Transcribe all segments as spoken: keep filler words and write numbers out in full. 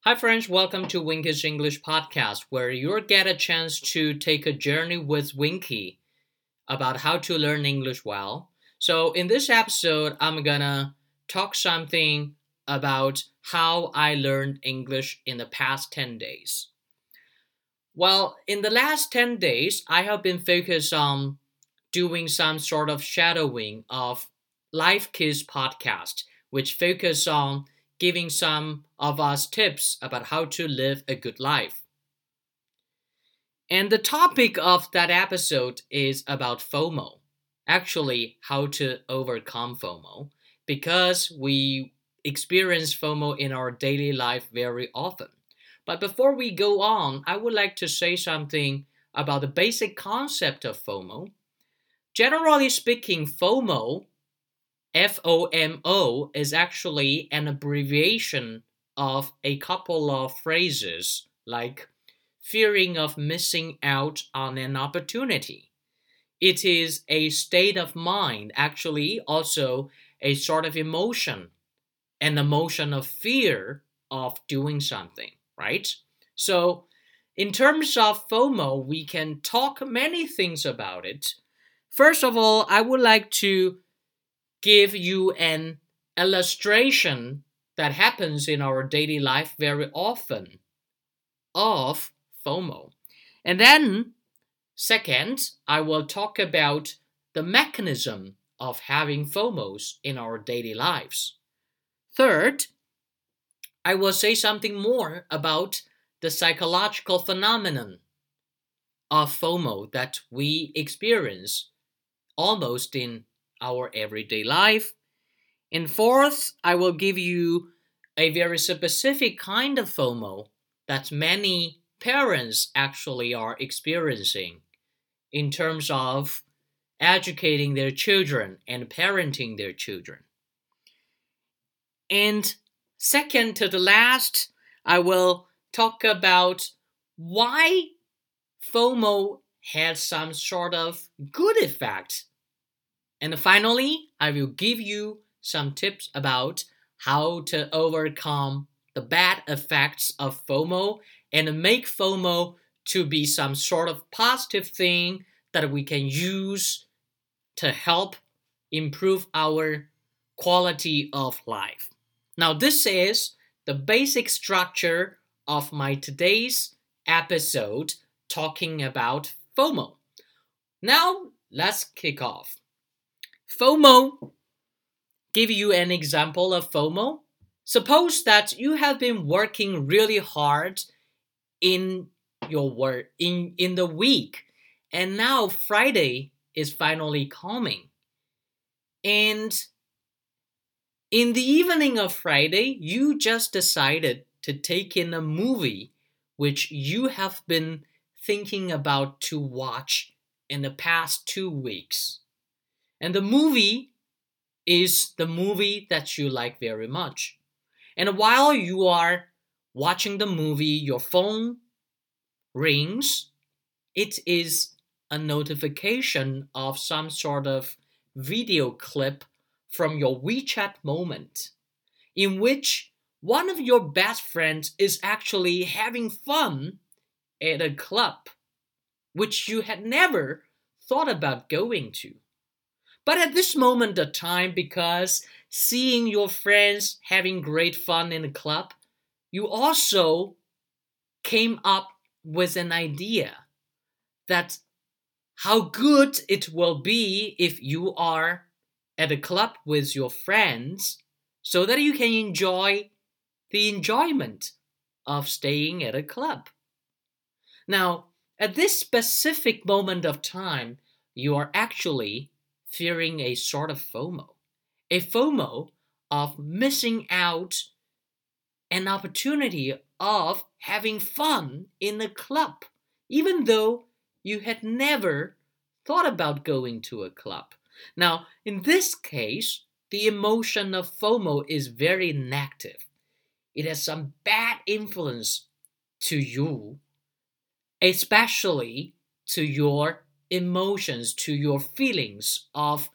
Hi, friends. Welcome to Winky's English Podcast, where you'll get a chance to take a journey with Winky about how to learn English well. So, in this episode, I'm gonna talk something about how I learned English in the past ten days. Well, in the last ten days, I have been focused on doing some sort of shadowing of Life Kids podcast, which focus on giving some of us tips about how to live a good life. And the topic of that episode is about FOMO. Actually, how to overcome FOMO, because we experience FOMO in our daily life very often. But before we go on, I would like to say something about the basic concept of FOMO. Generally speaking, FOMO, F O M O, is actually an abbreviation of a couple of phrases like fearing of missing out on an opportunity. It is a state of mind, actually, also a sort of emotion, an emotion of fear of doing something, right? So, in terms of FOMO, we can talk many things about it. First of all, I would like to give you an illustration that happens in our daily life very often of FOMO. And then, second, I will talk about the mechanism of having FOMOs in our daily lives. Third, I will say something more about the psychological phenomenon of FOMO that we experience almost in our everyday life. And fourth, I will give you a very specific kind of FOMO that many parents actually are experiencing in terms of educating their children and parenting their children. And second to the last, I will talk about why FOMO has some sort of good effect. And finally, I will give you some tips about how to overcome the bad effects of FOMO and make FOMO to be some sort of positive thing that we can use to help improve our quality of life. Now, this is the basic structure of my today's episode talking about FOMO. Now, let's kick off. FOMO. Give you an example of FOMO. Suppose that you have been working really hard in your work in, in the week, and now Friday is finally coming. And in the evening of Friday, you just decided to take in a movie which you have been thinking about to watch in the past two weeks. And the movie is the movie that you like very much. And while you are watching the movie, your phone rings. It is a notification of some sort of video clip from your WeChat moment, in which one of your best friends is actually having fun at a club, which you had never thought about going to. But at this moment of time, because seeing your friends having great fun in a club, you also came up with an idea that how good it will be if you are at a club with your friends so that you can enjoy the enjoyment of staying at a club. Now, at this specific moment of time, you are actually fearing a sort of FOMO, a FOMO of missing out an opportunity of having fun in a club, even though you had never thought about going to a club. Now, in this case, the emotion of FOMO is very negative. It has some bad influence to you, especially to your emotions, to your feelings of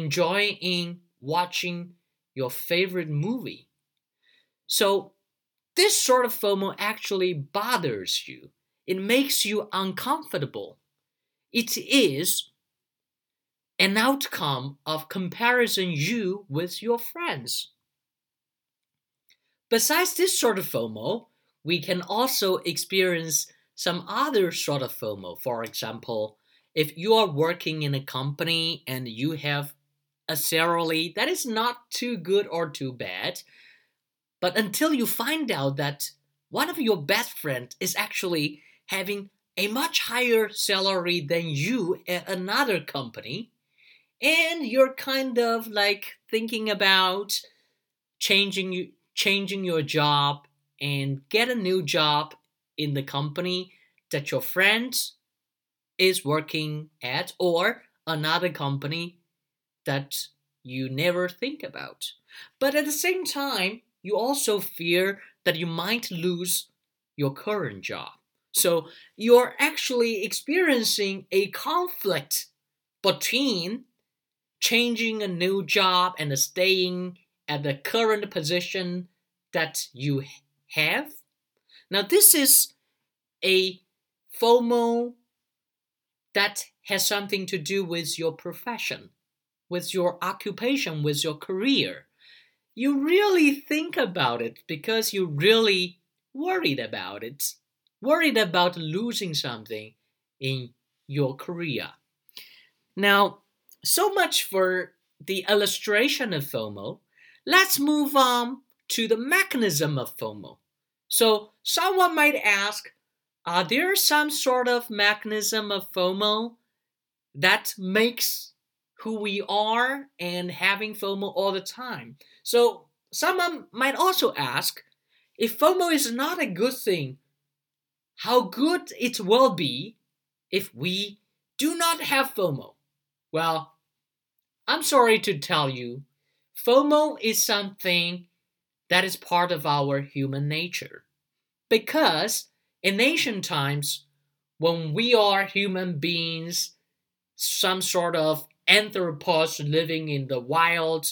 enjoying watching your favorite movie. So, this sort of FOMO actually bothers you. It makes you uncomfortable. It is an outcome of comparison you with your friends. Besides this sort of FOMO, we can also experience some other sort of FOMO. For example, if you are working in a company and you have a salary that is not too good or too bad, but until you find out that one of your best friends is actually having a much higher salary than you at another company, and you're kind of like thinking about changing changing your job and get a new job in the company that your friend is working at, or another company that you never think about. But at the same time, you also fear that you might lose your current job. So you're actually experiencing a conflict between changing a new job and staying at the current position that you have. Now, this is a FOMO that has something to do with your profession, with your occupation, with your career. You really think about it because you're really worried about it, worried about losing something in your career. Now, so much for the illustration of FOMO. Let's move on to the mechanism of FOMO. So, someone might ask, are there some sort of mechanism of FOMO that makes who we are and having FOMO all the time? So, someone might also ask, if FOMO is not a good thing, how good it will be if we do not have FOMO? Well, I'm sorry to tell you, FOMO is something that is part of our human nature. Because in ancient times, when we are human beings, some sort of anthropos living in the wild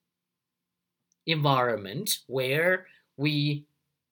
environment where we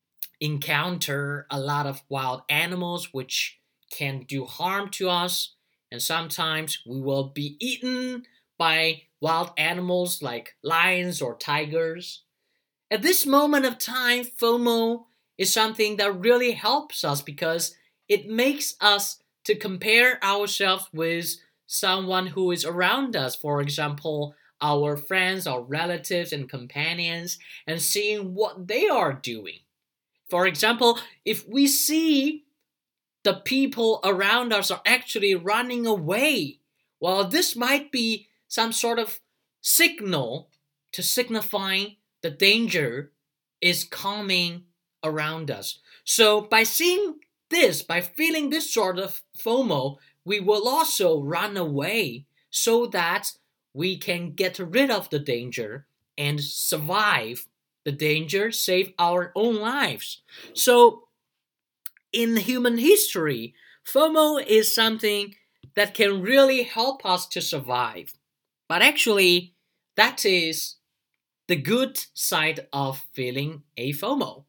encounter a lot of wild animals which can do harm to us, and sometimes we will be eaten by wild animals like lions or tigers. At this moment of time, FOMO is something that really helps us because it makes us to compare ourselves with someone who is around us. For example, our friends, our relatives, and companions, and seeing what they are doing. For example, if we see the people around us are actually running away, well, this might be some sort of signal to signify the danger is coming around us. So by seeing this, by feeling this sort of FOMO, we will also run away so that we can get rid of the danger and survive the danger, save our own lives. So in human history, FOMO is something that can really help us to survive. But actually, that is the good side of feeling a FOMO.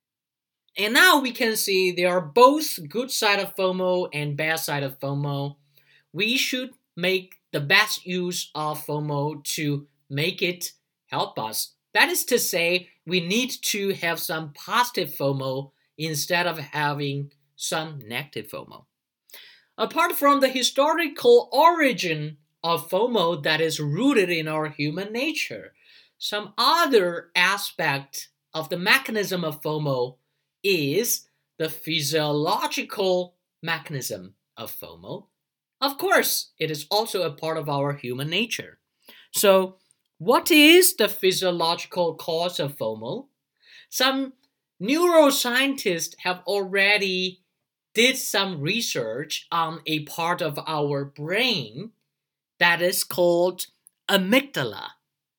And now we can see there are both good side of FOMO and bad side of FOMO. We should make the best use of FOMO to make it help us. That is to say, we need to have some positive FOMO instead of having some negative FOMO. Apart from the historical origin of FOMO that is rooted in our human nature, some other aspect of the mechanism of FOMO is the physiological mechanism of FOMO. Of course, it is also a part of our human nature. So, what is the physiological cause of FOMO? Some neuroscientists have already did some research on a part of our brain that is called amygdala.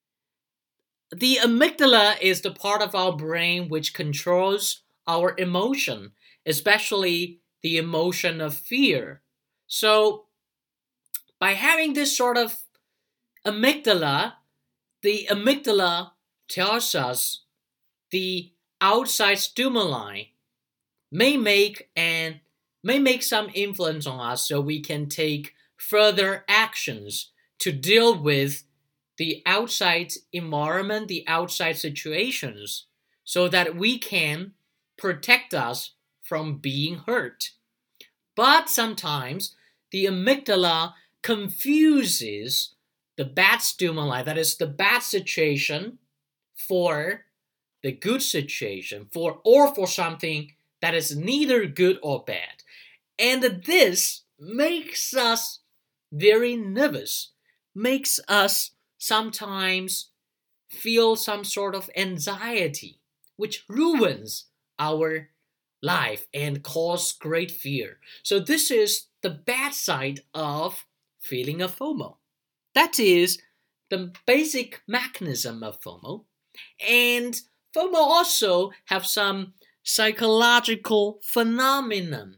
The amygdala is the part of our brain which controls our emotion, especially the emotion of fear. So, by having this sort of amygdala, the amygdala tells us the outside stimuli may make and may make some influence on us so we can take further actions to deal with the outside environment, the outside situations, so that we can protect us from being hurt. But sometimes the amygdala confuses the bad stimuli, that is the bad situation, for the good situation, for or for something that is neither good or bad. And this makes us very nervous, makes us sometimes feel some sort of anxiety, which ruins our life and cause great fear. So this is the bad side of feeling a FOMO. That is the basic mechanism of FOMO. And FOMO also have some psychological phenomenon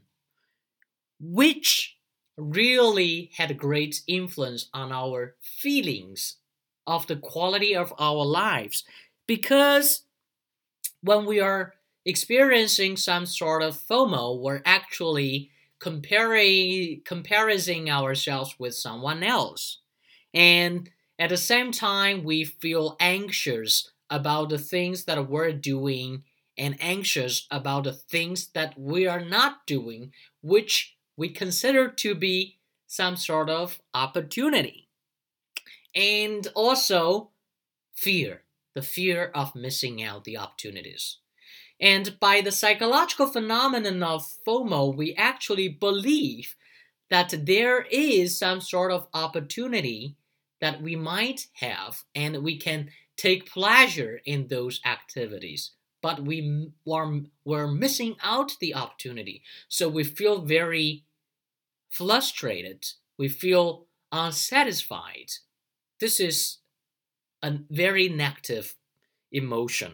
which really had a great influence on our feelings of the quality of our lives. Because when we are experiencing some sort of FOMO, we're actually comparing comparing ourselves with someone else. And at the same time, we feel anxious about the things that we're doing and anxious about the things that we are not doing, which we consider to be some sort of opportunity. And also fear, the fear of missing out the opportunities. And by the psychological phenomenon of FOMO, we actually believe that there is some sort of opportunity that we might have, and we can take pleasure in those activities. But we are, we're missing out the opportunity. So we feel very frustrated. We feel unsatisfied. This is a very negative emotion.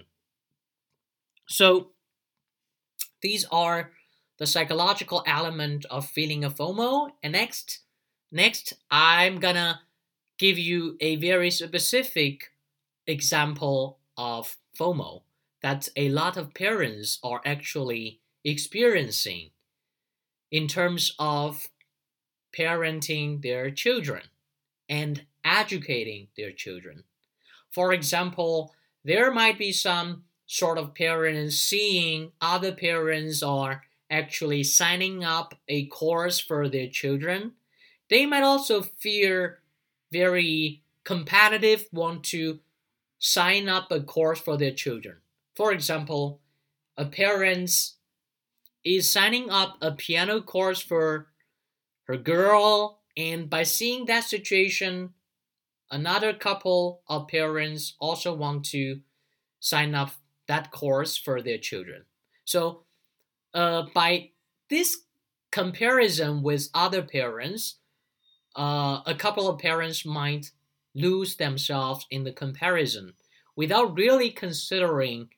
So these are the psychological element of feeling a FOMO. And next, next I'm gonna give you a very specific example of FOMO that a lot of parents are actually experiencing in terms of parenting their children and educating their children. For example, there might be some sort of parents seeing other parents are actually signing up a course for their children. They might also fear very competitive, want to sign up a course for their children. For example, a parent is signing up a piano course for her girl, and by seeing that situation, another couple of parents also want to sign up that course for their children. So, uh, by this comparison with other parents, uh, a couple of parents might lose themselves in the comparison without really considering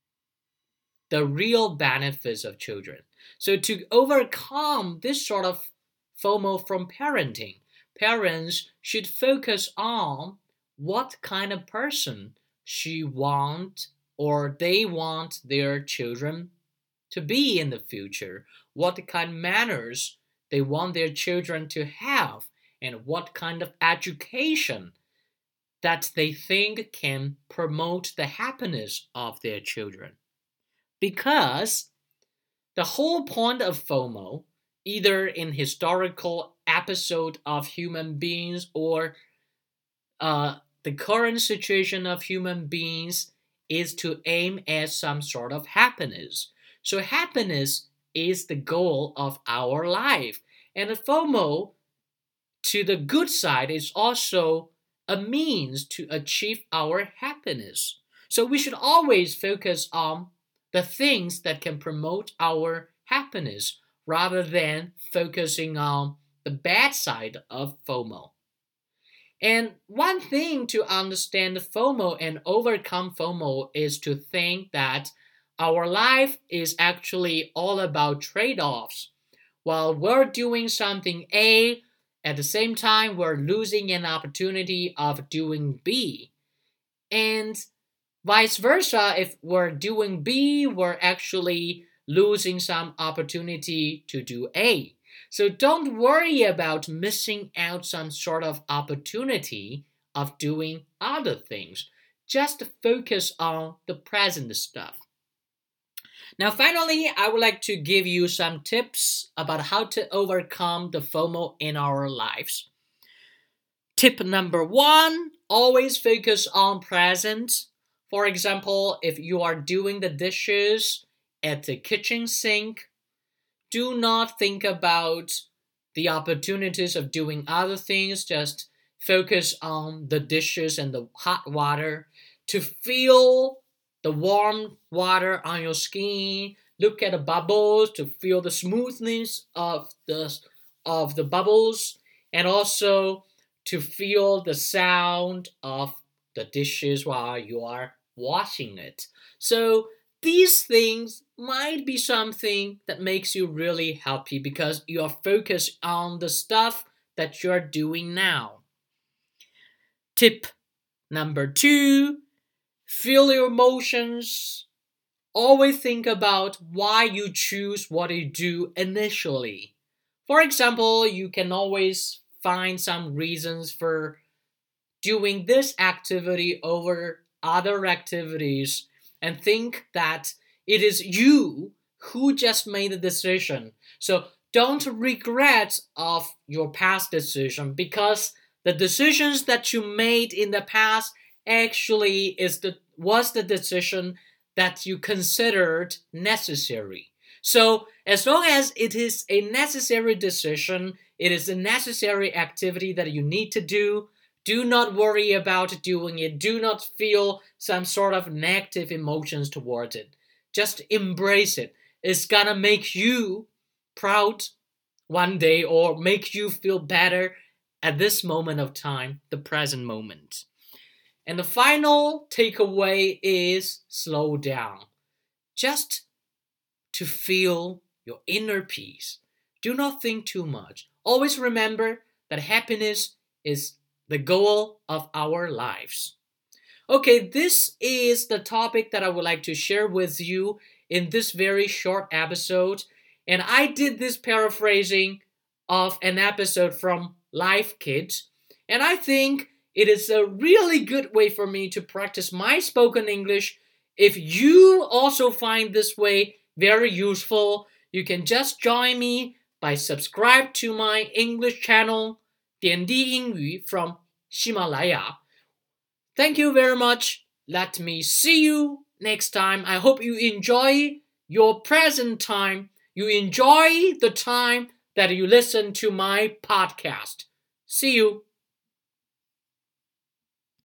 the real benefits of children. So, to overcome this sort of FOMO from parenting, parents should focus on what kind of person she want or they want their children to be in the future, what kind of manners they want their children to have, and what kind of education that they think can promote the happiness of their children. Because the whole point of FOMO, either in historical episode of human beings or uh, the current situation of human beings, is to aim at some sort of happiness. So happiness is the goal of our life. And the FOMO, to the good side, is also a means to achieve our happiness. So we should always focus on the things that can promote our happiness rather than focusing on the bad side of FOMO. And one thing to understand FOMO and overcome FOMO is to think that our life is actually all about trade offs. While we're doing something A, at the same time, we're losing an opportunity of doing B. And Vice versa, if we're doing B, we're actually losing some opportunity to do A. So don't worry about missing out some sort of opportunity of doing other things. Just focus on the present stuff. Now, finally, I would like to give you some tips about how to overcome the FOMO in our lives. Tip number one, always focus on present. For example, if you are doing the dishes at the kitchen sink, do not think about the opportunities of doing other things. Just focus on the dishes and the hot water to feel the warm water on your skin. Look at the bubbles to feel the smoothness of the of the bubbles, and also to feel the sound of the dishes while you are washing it. So these things might be something that makes you really happy because you are focused on the stuff that you're doing now. Tip number two, feel your emotions. Always think about why you choose what you do initially. For example, you can always find some reasons for doing this activity over other activities and think that it is you who just made the decision. So don't regret of your past decision because the decisions that you made in the past actually is the was the decision that you considered necessary. So as long as it is a necessary decision, it is a necessary activity that you need to do, do not worry about doing it. Do not feel some sort of negative emotions towards it. Just embrace it. It's gonna make you proud one day or make you feel better at this moment of time, the present moment. And the final takeaway is slow down. Just to feel your inner peace. Do not think too much. Always remember that happiness is the goal of our lives. Okay, this is the topic that I would like to share with you in this very short episode. And I did this paraphrasing of an episode from Life Kids. And I think it is a really good way for me to practice my spoken English. If you also find this way very useful, you can just join me by subscribe to my English channel, 点滴英语 from 喜马拉雅. Thank you very much. Let me see you next time. I hope you enjoy your present time. You enjoy the time that you listen to my podcast. See you.